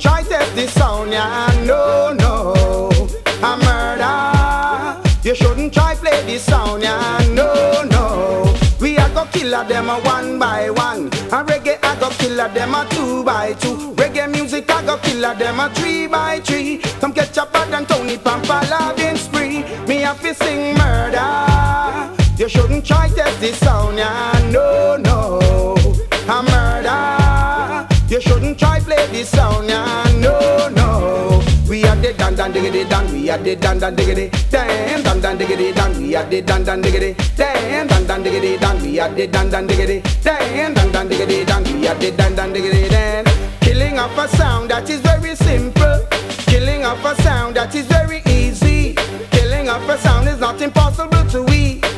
try test this sound, yeah. No, no, a murder. You shouldn't try play this sound, yeah. No, no. We a go kill them a one by one. And reggae I go kill them a two by two. Reggae music I go kill them a three by three. Come catch up and Tony Pampa loving spree. Me have to sing murder. You shouldn't try test this sound, yeah. No, no, a murder. You shouldn't try play this sound, yeah. No, no. We are the dan dan diggity dan. We are the dan dan diggity dan dan dan diggity dan. We are the dan dan diggity dan dan dan diggity dan. We are the dan dan diggity dan dan dan diggity dan. We are the dan dan diggity dan. Killing off a sound that is very simple. Killing off a sound that is very easy. Killing off a sound is not impossible.